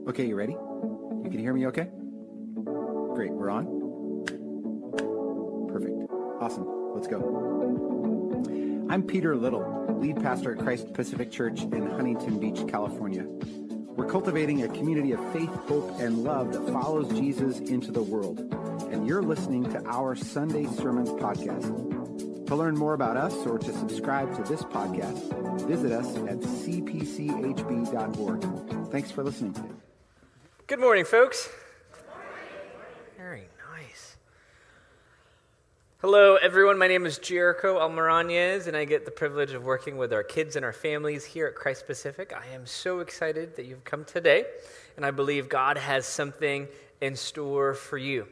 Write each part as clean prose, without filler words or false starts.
Okay, you ready? You can hear me okay? Great, we're on? Perfect. Awesome. Let's go. I'm Peter Little, lead pastor at Christ Pacific Church in Huntington Beach, California. We're cultivating a community of faith, hope, and love that follows Jesus into the world. And you're listening to our Sunday Sermons podcast. To learn more about us or to subscribe to this podcast, visit us at cpchb.org. Thanks for listening. Good morning, folks. Very nice. Hello, everyone. My name is Jericho Almaranez, and I get the privilege of working with our kids and our families here at Christ Pacific. I am so excited that you've come today, and I believe God has something in store for you.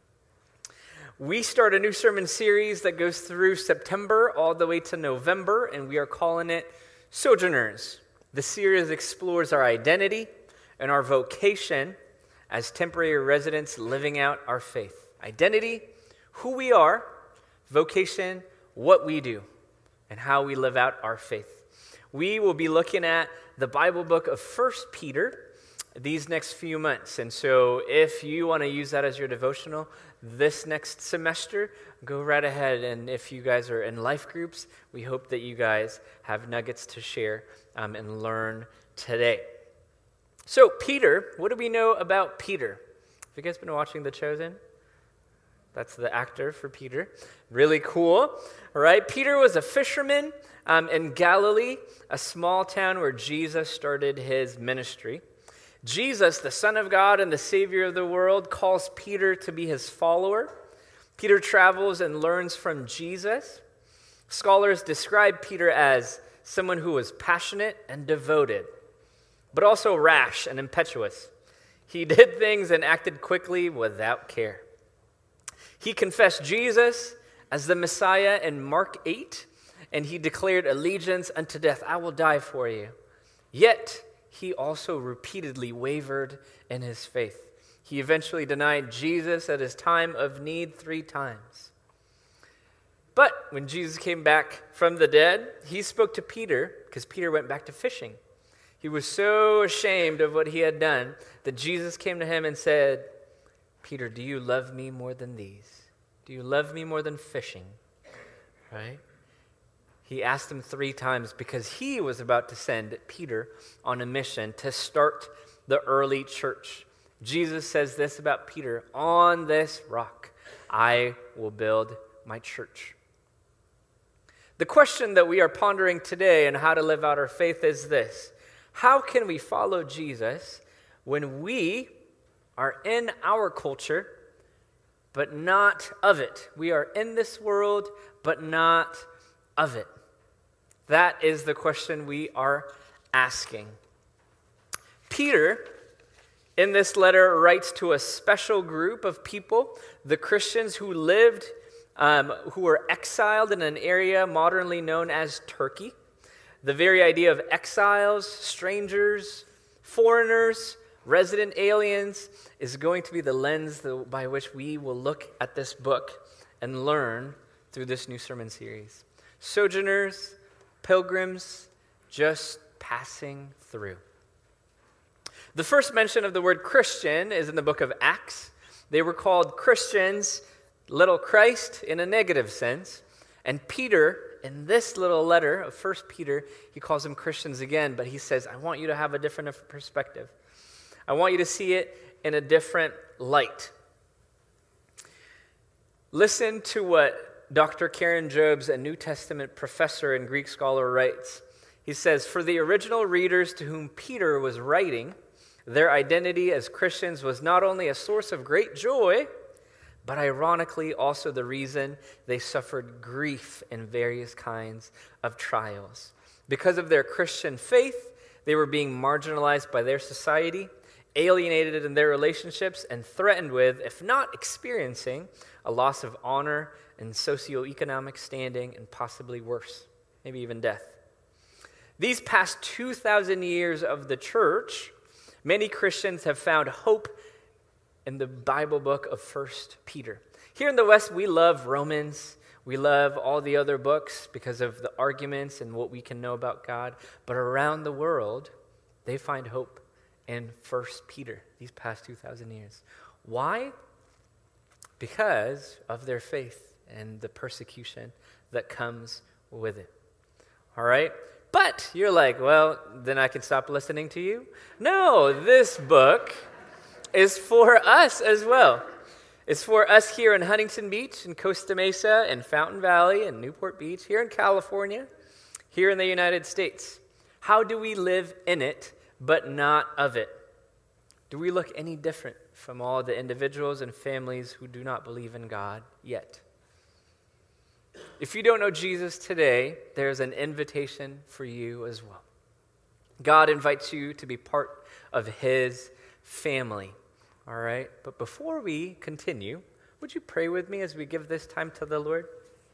We start a new sermon series that goes through September all the way to November, and we are calling it Sojourners. The series explores our identity and our vocation as temporary residents living out our faith. Identity, who we are, vocation, what we do, and how we live out our faith. We will be looking at the Bible book of 1 Peter these next few months. And so if you want to use that as your devotional this next semester, go right ahead. And if you guys are in life groups, we hope that you guys have nuggets to share and learn today. So Peter, what do we know about Peter? Have you guys been watching The Chosen? That's the actor for Peter. Really cool. All right. Peter was a fisherman in Galilee, a small town where Jesus started his ministry. Jesus, the Son of God and the Savior of the world, calls Peter to be his follower. Peter travels and learns from Jesus. Scholars describe Peter as someone who was passionate and devoted, but also rash and impetuous. He did things and acted quickly without care. He confessed Jesus as the Messiah in Mark 8, and he declared allegiance unto death. I will die for you. Yet, he also repeatedly wavered in his faith. He eventually denied Jesus at his time of need 3 times. But when Jesus came back from the dead, he spoke to Peter because Peter went back to fishing. He was so ashamed of what he had done that Jesus came to him and said, Peter, do you love me more than these? Do you love me more than fishing? Right? He asked him 3 times because he was about to send Peter on a mission to start the early church. Jesus says this about Peter, on this rock I will build my church. The question that we are pondering today and how to live out our faith is this. How can we follow Jesus when we are in our culture, but not of it? We are in this world, but not of it. That is the question we are asking. Peter, in this letter, writes to a special group of people, the Christians who lived, who were exiled in an area modernly known as Turkey. The very idea of exiles, strangers, foreigners, resident aliens is going to be the lens by which we will look at this book and learn through this new sermon series. Sojourners, pilgrims, just passing through. The first mention of the word Christian is in the book of Acts. They were called Christians, little Christ in a negative sense. And Peter, in this little letter of 1 Peter, he calls them Christians again, but he says, I want you to have a different perspective. I want you to see it in a different light. Listen to what Dr. Karen Jobes, a New Testament professor and Greek scholar, writes. He says, for the original readers to whom Peter was writing, their identity as Christians was not only a source of great joy, but ironically also the reason they suffered grief in various kinds of trials. Because of their Christian faith, they were being marginalized by their society, alienated in their relationships, and threatened with, if not experiencing, a loss of honor and socioeconomic standing, and possibly worse, maybe even death. These past 2,000 years of the church, many Christians have found hope in the Bible book of 1 Peter. Here in the West, we love Romans. We love all the other books because of the arguments and what we can know about God. But around the world, they find hope in 1 Peter these past 2,000 years. Why? Because of their faith and the persecution that comes with it. All right? But you're like, well, then I can stop listening to you? No, this book is for us as well. It's for us here in Huntington Beach, in Costa Mesa, in Fountain Valley, in Newport Beach, here in California, here in the United States. How do we live in it, but not of it? Do we look any different from all the individuals and families who do not believe in God yet? If you don't know Jesus today, there's an invitation for you as well. God invites you to be part of his family, all right? But before we continue, would you pray with me as we give this time to the Lord?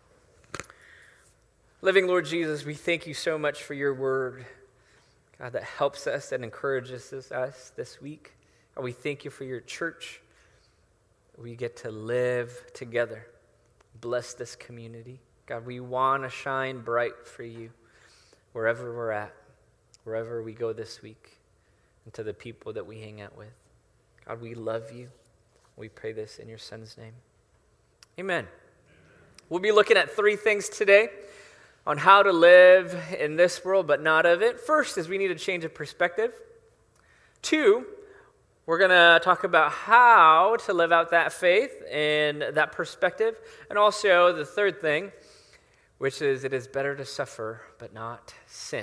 Living Lord Jesus, we thank you so much for your word, God, that helps us and encourages us this week. God, we thank you for your church. We get to live together. Bless this community. God, we want to shine bright for you wherever we're at, wherever we go this week, and to the people that we hang out with. God, we love you. We pray this in your Son's name. Amen. We'll be looking at 3 things today on how to live in this world, but not of it. First is we need a change of perspective. 2, we're going to talk about how to live out that faith and that perspective. And also the third thing, which is it is better to suffer but not sin.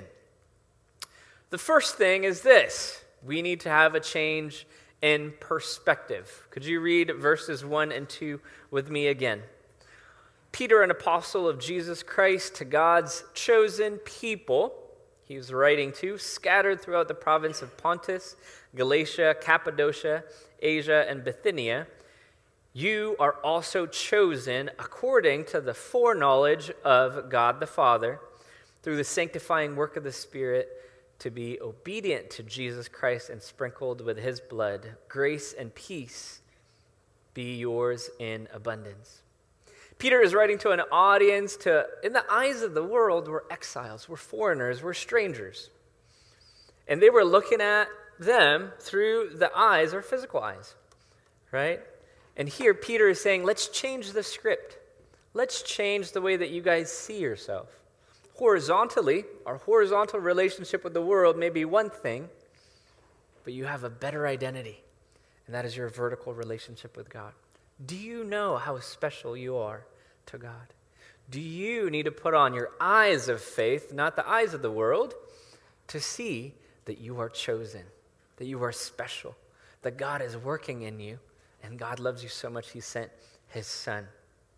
The first thing is this: we need to have a change in perspective. Could you read verses 1 and 2 with me again? Peter, an apostle of Jesus Christ, to God's chosen people, he was writing to, scattered throughout the province of Pontus, Galatia, Cappadocia, Asia, and Bithynia. You are also chosen according to the foreknowledge of God the Father, through the sanctifying work of the Spirit, to be obedient to Jesus Christ and sprinkled with his blood. Grace and peace be yours in abundance. Peter is writing to an audience in the eyes of the world, we're exiles, we're foreigners, we're strangers. And they were looking at them through the eyes, or physical eyes, right? And here Peter is saying, let's change the script. Let's change the way that you guys see yourself. Horizontally, our horizontal relationship with the world may be one thing, but you have a better identity, and that is your vertical relationship with God. Do you know how special you are to God? Do you need to put on your eyes of faith, not the eyes of the world, to see that you are chosen, that you are special, that God is working in you, and God loves you so much he sent his Son?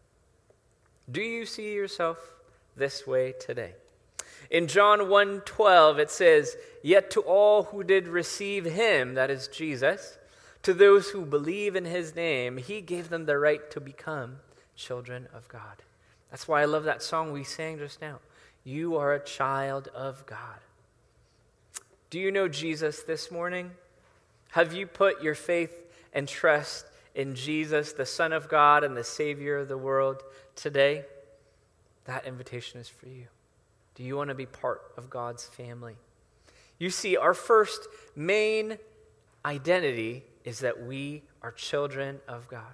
Do you see yourself this way today? In John 1:12, it says, "Yet to all who did receive him," that is Jesus, "to those who believe in his name, he gave them the right to become children of God." That's why I love that song we sang just now. You are a child of God. Do you know Jesus this morning? Have you put your faith and trust in Jesus, the Son of God and the Savior of the world today? That invitation is for you. Do you want to be part of God's family? You see, our first main identity is that we are children of God.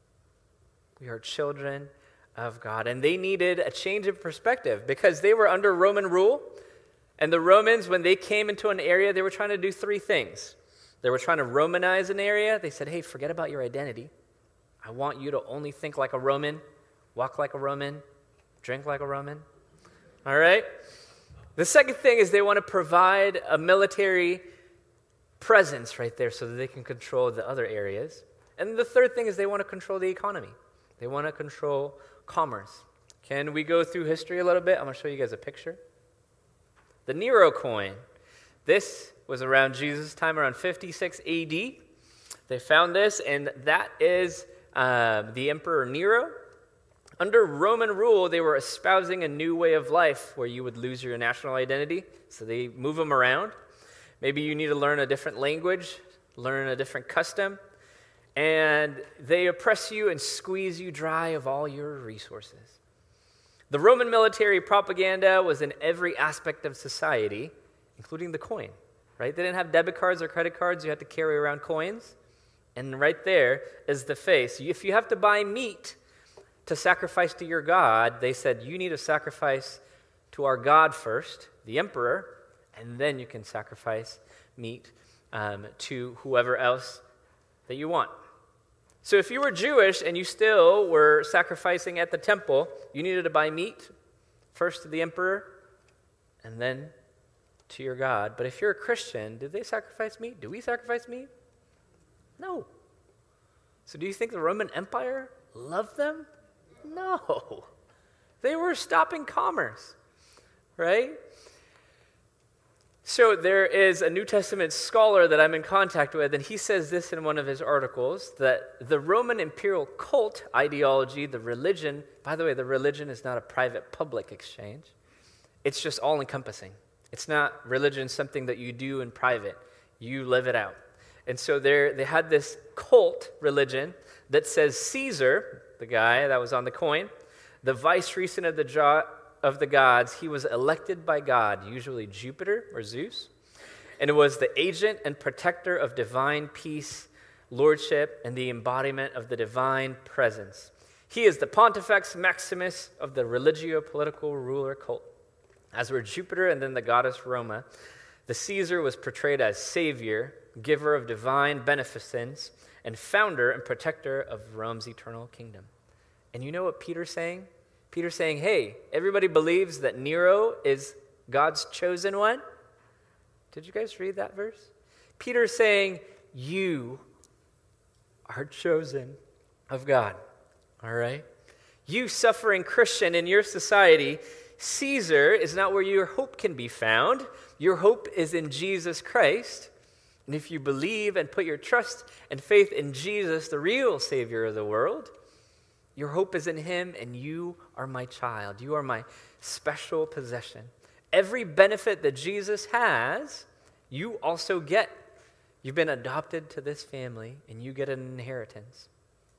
We are children of God. And they needed a change of perspective because they were under Roman rule. And the Romans, when they came into an area, they were trying to do 3 things. They were trying to Romanize an area. They said, hey, forget about your identity. I want you to only think like a Roman, walk like a Roman, drink like a Roman. All right? The second thing is they want to provide a military presence right there so that they can control the other areas. And the third thing is they want to control the economy. They want to control commerce. Can we go through history a little bit? I'm going to show you guys a picture. The Nero coin. This was around Jesus' time, around 56 AD. They found this, and that is the Emperor Nero. Under Roman rule, they were espousing a new way of life where you would lose your national identity, so they move them around. Maybe you need to learn a different language, learn a different custom, and they oppress you and squeeze you dry of all your resources. The Roman military propaganda was in every aspect of society, including the coin. right? They didn't have debit cards or credit cards. You had to carry around coins. And right there is the face. If you have to buy meat to sacrifice to your God, they said, you need to sacrifice to our God first, the emperor, and then you can sacrifice meat to whoever else that you want. So if you were Jewish and you still were sacrificing at the temple, you needed to buy meat first to the emperor and then to your God. But if you're a Christian, did they sacrifice meat? Do we sacrifice meat? No. So do you think the Roman Empire loved them? No. They were stopping commerce, right? So there is a New Testament scholar that I'm in contact with, and he says this in one of his articles, that the Roman imperial cult ideology, the religion, by the way, the religion is not a private-public exchange. It's just all-encompassing. It's not religion something that you do in private. You live it out. And so they had this cult religion that says Caesar, the guy that was on the coin, the vice regent of the gods, he was elected by God, usually Jupiter or Zeus, and it was the agent and protector of divine peace, lordship, and the embodiment of the divine presence. He is the Pontifex Maximus of the religio-political ruler cult. As were Jupiter and then the goddess Roma, the Caesar was portrayed as savior, giver of divine beneficence, and founder and protector of Rome's eternal kingdom. And you know what Peter's saying? Peter's saying, hey, everybody believes that Nero is God's chosen one. Did you guys read that verse? Peter's saying, you are chosen of God, all right? You suffering Christian in your society, Caesar is not where your hope can be found. Your hope is in Jesus Christ. And if you believe and put your trust and faith in Jesus, the real Savior of the world, your hope is in him, and you are my child. You are my special possession. Every benefit that Jesus has, you also get. You've been adopted to this family, and you get an inheritance.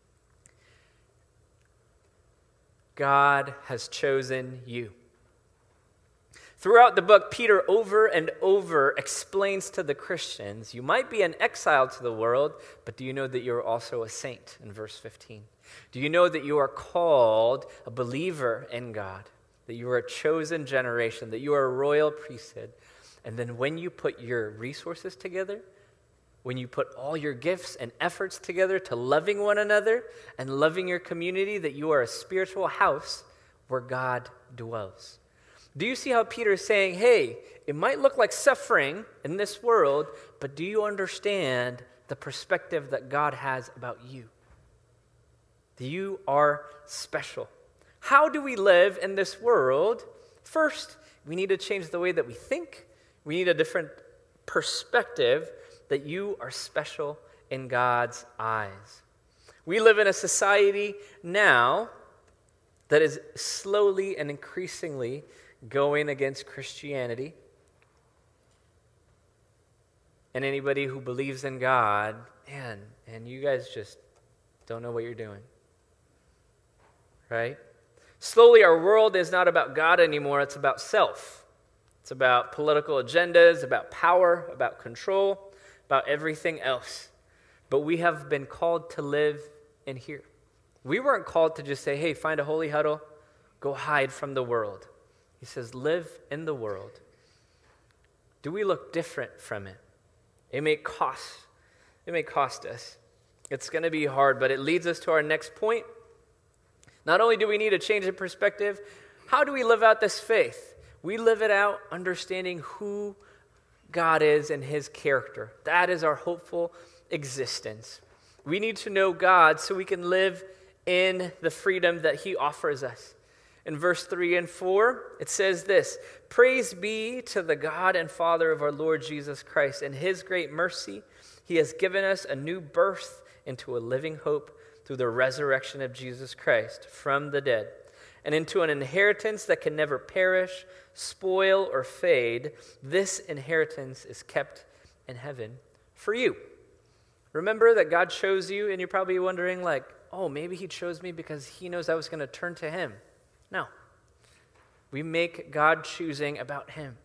God has chosen you. Throughout the book, Peter over and over explains to the Christians, you might be an exile to the world, but do you know that you're also a saint in verse 15? Do you know that you are called a believer in God, that you are a chosen generation, that you are a royal priesthood? And then when you put your resources together, when you put all your gifts and efforts together to loving one another and loving your community, that you are a spiritual house where God dwells. Do you see how Peter is saying, hey, it might look like suffering in this world, but do you understand the perspective that God has about you? You are special. How do we live in this world? First, we need to change the way that we think. We need a different perspective that you are special in God's eyes. We live in a society now that is slowly and increasingly going against Christianity. And anybody who believes in God, man, and you guys just don't know what you're doing. Right? Slowly, our world is not about God anymore. It's about self. It's about political agendas, about power, about control, about everything else. But we have been called to live in here. We weren't called to just say, hey, find a holy huddle, go hide from the world. He says, live in the world. Do we look different from it? It may cost us. It's going to be hard, but it leads us to our next point. Not only do we need a change in perspective, how do we live out this faith? We live it out understanding who God is and his character. That is our hopeful existence. We need to know God so we can live in the freedom that he offers us. In verse 3 and 4, it says this, praise be to the God and Father of our Lord Jesus Christ. In his great mercy, he has given us a new birth into a living hope through the resurrection of Jesus Christ from the dead, and into an inheritance that can never perish, spoil, or fade. This inheritance is kept in heaven for you. Remember that God chose you, and you're probably wondering like, oh, maybe he chose me because he knows I was going to turn to him. No. We make God choosing about him.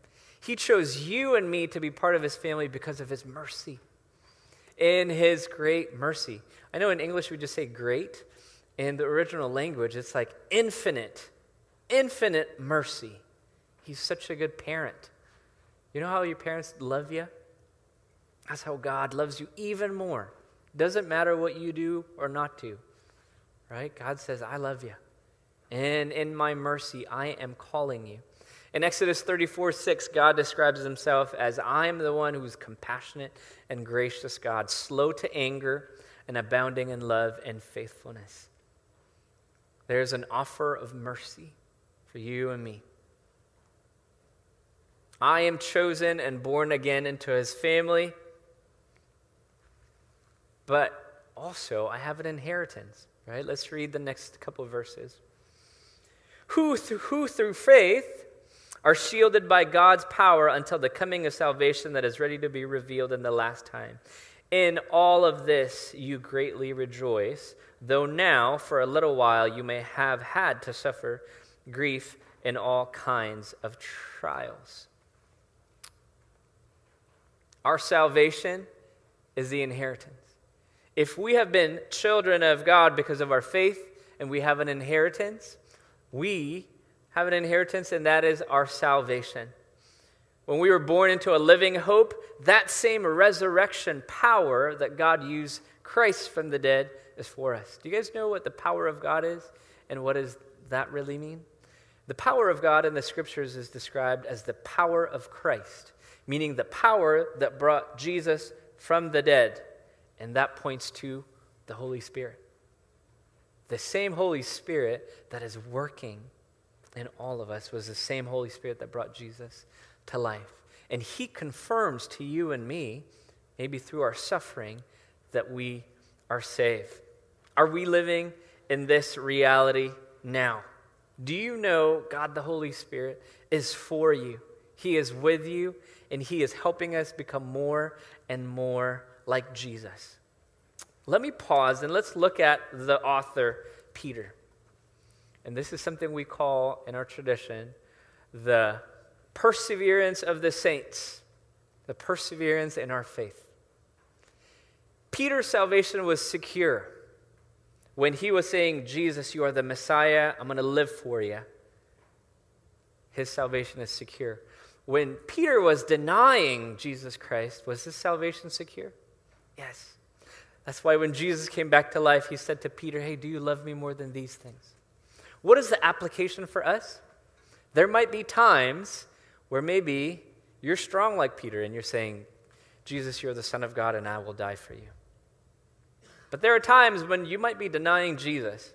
He chose you and me to be part of his family because of his mercy. In his great mercy. I know in English we just say great. In the original language, it's like infinite mercy. He's such a good parent. You know how your parents love you? That's how God loves you even more. Doesn't matter what you do or not do, right? God says, I love you. And in my mercy, I am calling you. In Exodus 34:6, God describes himself as, I am the one who is compassionate and gracious God, slow to anger and abounding in love and faithfulness. There's an offer of mercy for you and me. I am chosen and born again into his family, but also I have an inheritance, right? Let's read the next couple of verses. Who through faith are shielded by God's power until the coming of salvation that is ready to be revealed in the last time. In all of this you greatly rejoice, though now for a little while you may have had to suffer grief in all kinds of trials. Our salvation is the inheritance. If we have been children of God because of our faith and we have an inheritance, we have an inheritance, and that is our salvation. When we were born into a living hope, that same resurrection power that God used Christ from the dead is for us. Do you guys know what the power of God is, and what does that really mean? The power of God in the scriptures is described as the power of Christ, meaning the power that brought Jesus from the dead, and that points to the Holy Spirit. The same Holy Spirit that is working in all of us was the same Holy Spirit that brought Jesus to life. And he confirms to you and me, maybe through our suffering, that we are saved. Are we living in this reality now? Do you know God the Holy Spirit is for you? He is with you, and he is helping us become more and more like Jesus. Let me pause and let's look at the author, Peter. And this is something we call in our tradition the perseverance of the saints, the perseverance in our faith. Peter's salvation was secure when he was saying, Jesus, you are the Messiah, I'm going to live for you. His salvation is secure. When Peter was denying Jesus Christ, was his salvation secure? Yes. That's why when Jesus came back to life, he said to Peter, hey, do you love me more than these things? What is the application for us? There might be times where maybe you're strong like Peter and you're saying, Jesus, you're the Son of God and I will die for you. But there are times when you might be denying Jesus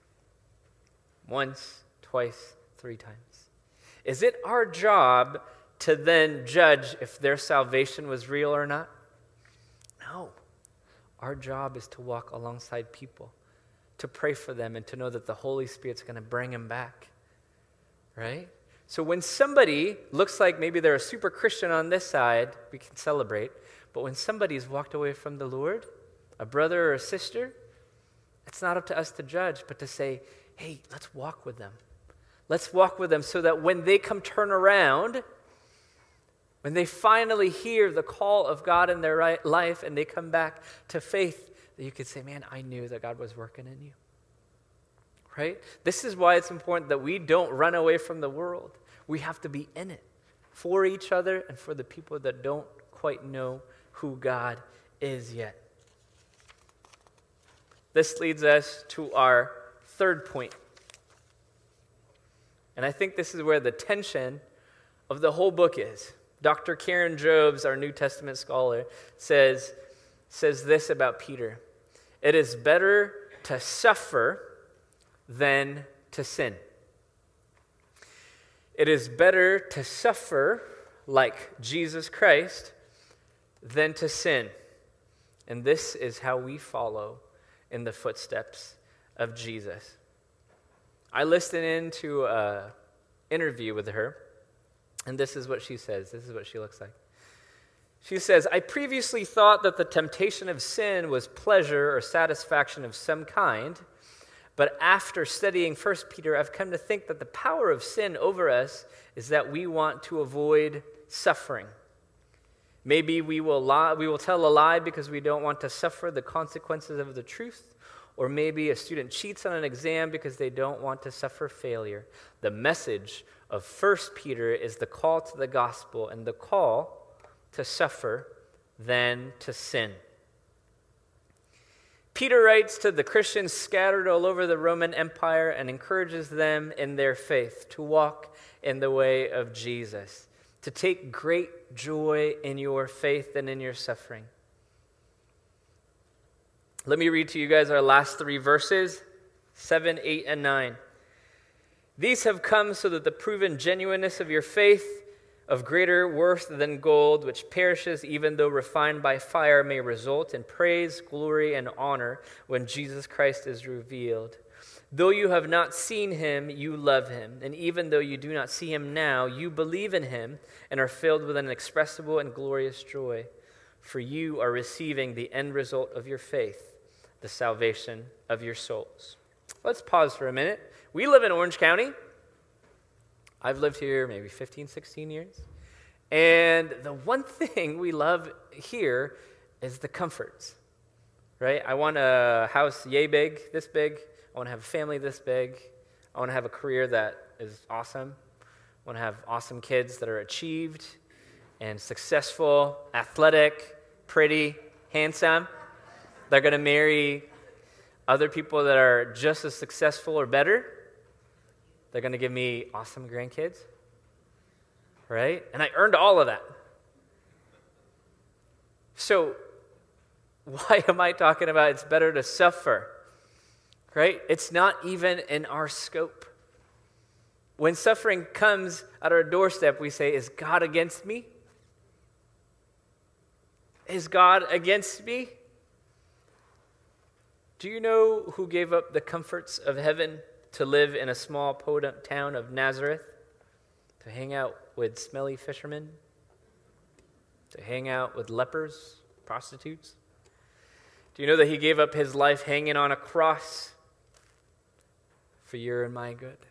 once, twice, 3 times. Is it our job to then judge if their salvation was real or not? No. Our job is to walk alongside people, to pray for them, and to know that the Holy Spirit's going to bring them back, right? So when somebody looks like maybe they're a super Christian on this side, we can celebrate. But when somebody's walked away from the Lord, a brother or a sister, it's not up to us to judge, but to say, hey, let's walk with them. Let's walk with them so that when they come turn around, when they finally hear the call of God in their life and they come back to faith, that you could say, man, I knew that God was working in you. Right? This is why it's important that we don't run away from the world. We have to be in it for each other and for the people that don't quite know who God is yet. This leads us to our third point. And I think this is where the tension of the whole book is. Dr. Karen Jobes, our New Testament scholar, says this about Peter. It is better to suffer than to sin. It is better to suffer like Jesus Christ than to sin. And this is how we follow in the footsteps of Jesus. I listened into an interview with her, and this is what she says. This is what she looks like. She says, I previously thought that the temptation of sin was pleasure or satisfaction of some kind, but after studying 1 Peter, I've come to think that the power of sin over us is that we want to avoid suffering. Maybe we will tell a lie because we don't want to suffer the consequences of the truth. Or maybe a student cheats on an exam because they don't want to suffer failure. The message of 1 Peter is the call to the gospel and the call to suffer than to sin. Peter writes to the Christians scattered all over the Roman Empire and encourages them in their faith to walk in the way of Jesus, to take great joy in your faith and in your suffering. Let me read to you guys our last 3 verses, 7, 8, and 9. These have come so that the proven genuineness of your faith, of greater worth than gold, which perishes even though refined by fire, may result in praise, glory, and honor when Jesus Christ is revealed. Though you have not seen him, you love him. And even though you do not see him now, you believe in him and are filled with an inexpressible and glorious joy. For you are receiving the end result of your faith, the salvation of your souls. Let's pause for a minute. We live in Orange County. I've lived here maybe 15, 16 years. And the one thing we love here is the comforts, right? I want a house yay big, this big. I want to have a family this big. I want to have a career that is awesome. I want to have awesome kids that are achieved and successful, athletic, pretty, handsome. They're going to marry other people that are just as successful or better. They're going to give me awesome grandkids, right? And I earned all of that. So why am I talking about it's better to suffer, right? It's not even in our scope. When suffering comes at our doorstep, we say, is God against me? Is God against me? Do you know who gave up the comforts of heaven to live in a small podunk town of Nazareth, to hang out with smelly fishermen, to hang out with lepers, prostitutes? Do you know that he gave up his life hanging on a cross for your and my good?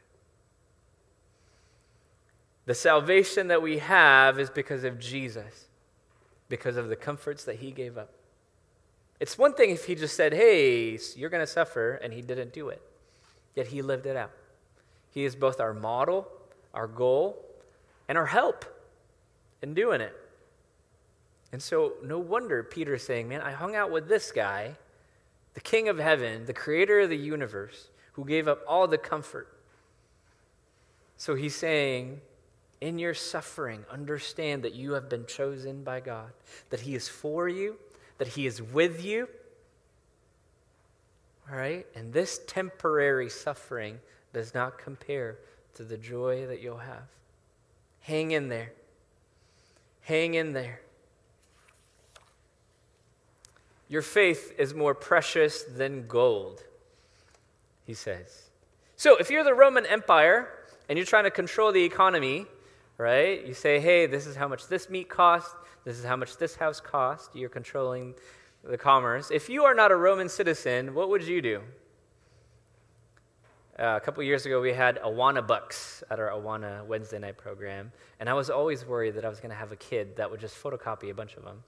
The salvation that we have is because of Jesus, because of the comforts that he gave up. It's one thing if he just said, hey, you're going to suffer, and he didn't do it. Yet he lived it out. He is both our model, our goal, and our help in doing it. And so no wonder Peter is saying, man, I hung out with this guy, the King of heaven, the creator of the universe, who gave up all the comfort. So he's saying, in your suffering, understand that you have been chosen by God, that he is for you, that he is with you. All right? And this temporary suffering does not compare to the joy that you'll have. Hang in there. Hang in there. Your faith is more precious than gold, he says. So if you're the Roman Empire and you're trying to control the economy, right? You say, hey, this is how much this meat costs. This is how much this house costs. You're controlling the commerce. If you are not a Roman citizen, what would you do? A couple years ago, we had Awana Bucks at our Awana Wednesday night program, and I was always worried that I was going to have a kid that would just photocopy a bunch of them.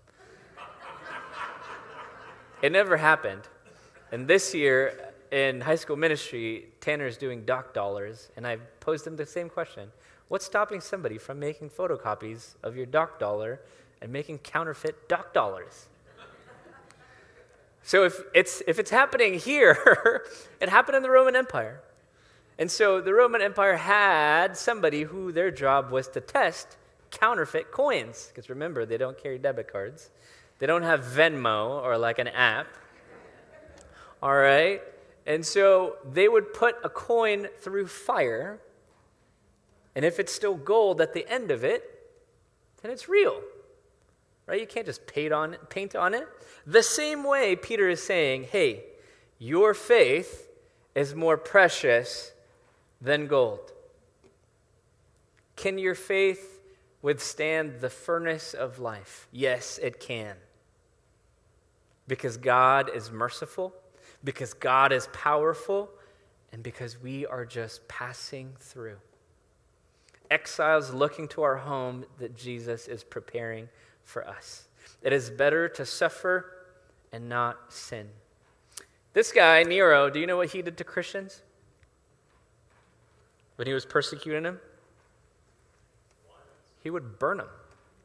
It never happened. And this year, in high school ministry, Tanner's doing doc dollars, and I posed him the same question. What's stopping somebody from making photocopies of your doc dollar and making counterfeit doc dollars? So if it's happening here, it happened in the Roman Empire. And so the Roman Empire had somebody who their job was to test counterfeit coins. Because remember, they don't carry debit cards. They don't have Venmo or like an app. All right? And so they would put a coin through fire, and if it's still gold at the end of it, then it's real. Right? You can't just paint on it. The same way Peter is saying, hey, your faith is more precious than gold. Can your faith withstand the furnace of life? Yes, it can. Because God is merciful, because God is powerful, and because we are just passing through. exiles looking to our home that Jesus is preparing for us. It is better to suffer and not sin. This guy, Nero, do you know what he did to Christians when he was persecuting them? He would burn them.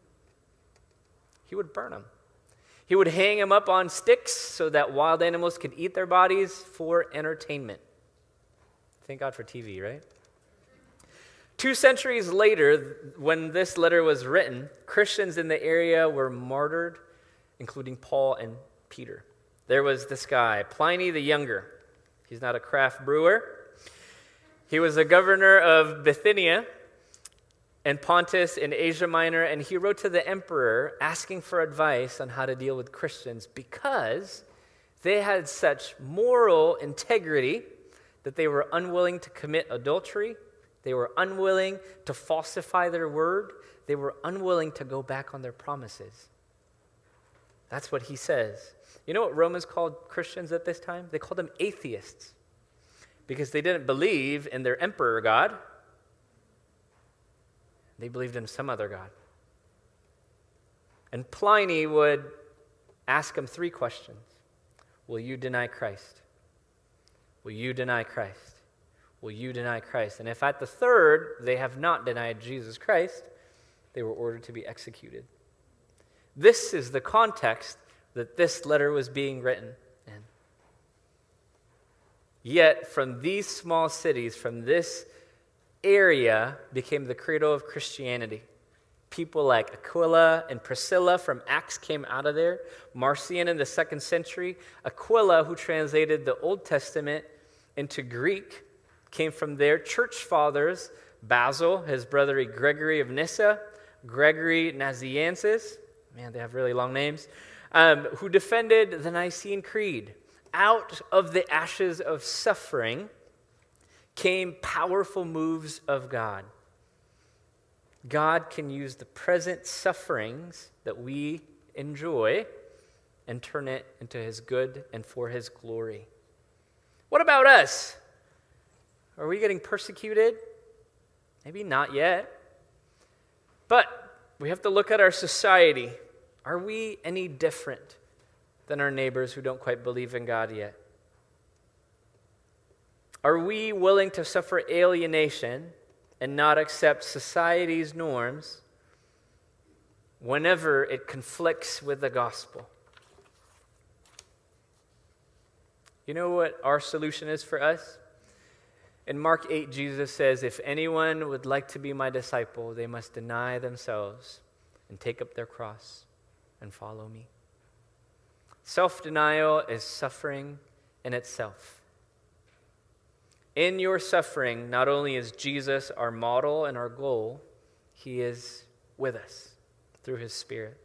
He would burn them. He would hang them up on sticks so that wild animals could eat their bodies for entertainment. Thank God for TV, right? 2 centuries later, when this letter was written, Christians in the area were martyred, including Paul and Peter. There was this guy, Pliny the Younger. He's not a craft brewer. He was the governor of Bithynia and Pontus in Asia Minor, and he wrote to the emperor asking for advice on how to deal with Christians because they had such moral integrity that they were unwilling to commit adultery. They were unwilling to falsify their word. They were unwilling to go back on their promises. That's what he says. You know what Romans called Christians at this time? They called them atheists because they didn't believe in their emperor God. They believed in some other God. And Pliny would ask them 3 questions. Will you deny Christ? Will you deny Christ? Will you deny Christ? And if at the 3rd they have not denied Jesus Christ, they were ordered to be executed. This is the context that this letter was being written in. Yet from these small cities, from this area, became the cradle of Christianity. People like Aquila and Priscilla from Acts came out of there. Marcion in the 2nd century. Aquila, who translated the Old Testament into Greek, came from there. Church fathers, Basil, his brother Gregory of Nyssa, Gregory Nazianzus, man, they have really long names, who defended the Nicene Creed. Out of the ashes of suffering came powerful moves of God. God can use the present sufferings that we enjoy and turn it into his good and for his glory. What about us? Are we getting persecuted? Maybe not yet. But we have to look at our society. Are we any different than our neighbors who don't quite believe in God yet? Are we willing to suffer alienation and not accept society's norms whenever it conflicts with the gospel? You know what our solution is for us? In Mark 8, Jesus says, if anyone would like to be my disciple, they must deny themselves and take up their cross and follow me. Self-denial is suffering in itself. In your suffering, not only is Jesus our model and our goal, he is with us through his Spirit.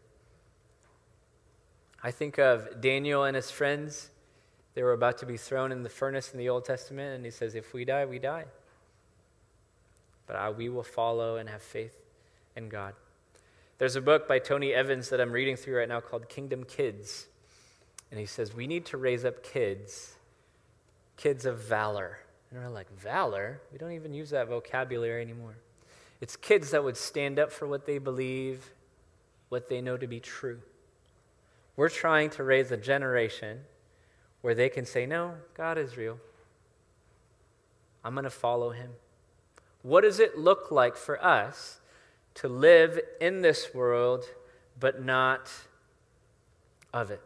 I think of Daniel and his friends. They were about to be thrown in the furnace in the Old Testament, and he says, if we die, we die. But we will follow and have faith in God. There's a book by Tony Evans that I'm reading through right now called Kingdom Kids. And he says, we need to raise up kids of valor. And we're like, valor? We don't even use that vocabulary anymore. It's kids that would stand up for what they believe, what they know to be true. We're trying to raise a generation where they can say, no, God is real. I'm going to follow him. What does it look like for us to live in this world but not of it?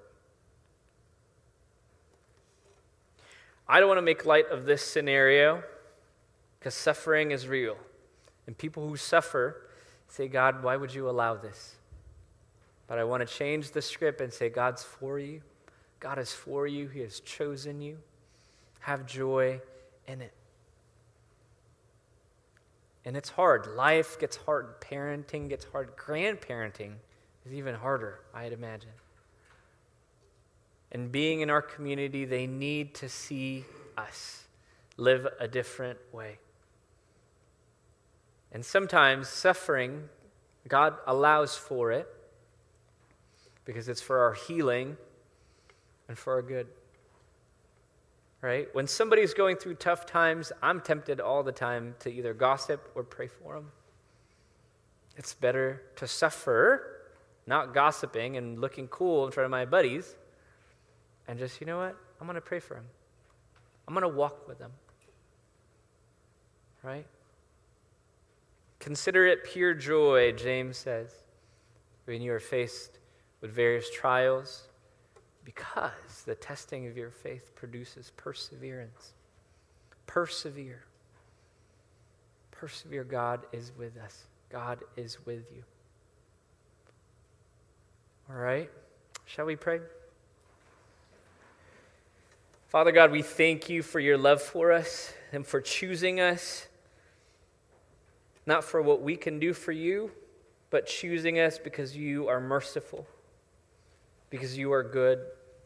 I don't want to make light of this scenario because suffering is real. And people who suffer say, God, why would you allow this? But I want to change the script and say, God's for you. God is for you. He has chosen you. Have joy in it. And it's hard. Life gets hard. Parenting gets hard. Grandparenting is even harder, I'd imagine. And being in our community, they need to see us live a different way. And sometimes suffering, God allows for it because it's for our healing and for our good. Right? When somebody's going through tough times, I'm tempted all the time to either gossip or pray for them. It's better to suffer, not gossiping and looking cool in front of my buddies, and just, you know what? I'm going to pray for him. I'm going to walk with him. Right? Consider it pure joy, James says, when you are faced with various trials, because the testing of your faith produces perseverance. Persevere. Persevere. God is with us. God is with you. All right? Shall we pray? Father God, we thank you for your love for us and for choosing us, not for what we can do for you, but choosing us because you are merciful, because you are good.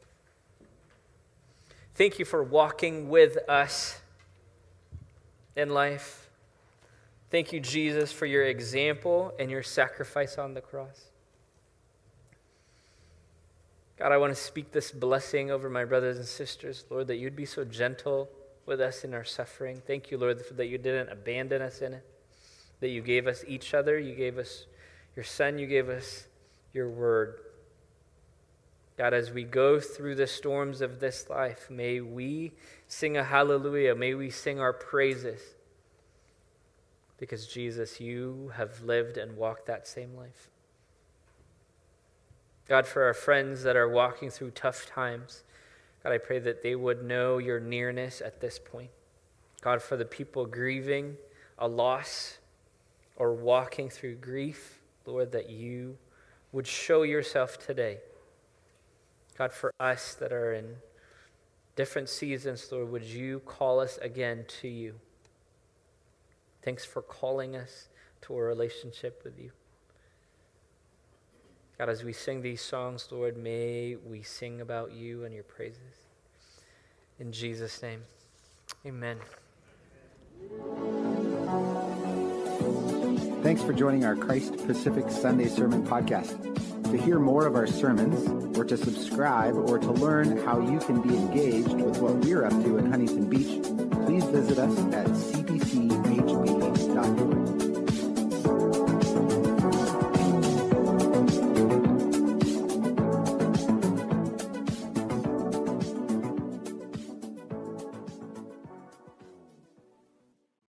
Thank you for walking with us in life. Thank you, Jesus, for your example and your sacrifice on the cross. God, I want to speak this blessing over my brothers and sisters, Lord, that you'd be so gentle with us in our suffering. Thank you, Lord, that you didn't abandon us in it, that you gave us each other, you gave us your Son, you gave us your word. God, as we go through the storms of this life, may we sing a hallelujah, may we sing our praises, because Jesus, you have lived and walked that same life. God, for our friends that are walking through tough times, God, I pray that they would know your nearness at this point. God, for the people grieving a loss or walking through grief, Lord, that you would show yourself today. God, for us that are in different seasons, Lord, would you call us again to you? Thanks for calling us to a relationship with you. God, as we sing these songs, Lord, may we sing about you and your praises. In Jesus' name, amen. Thanks for joining our Christ Pacific Sunday Sermon Podcast. To hear more of our sermons, or to subscribe, or to learn how you can be engaged with what we're up to in Huntington Beach, please visit us at cpchb.org.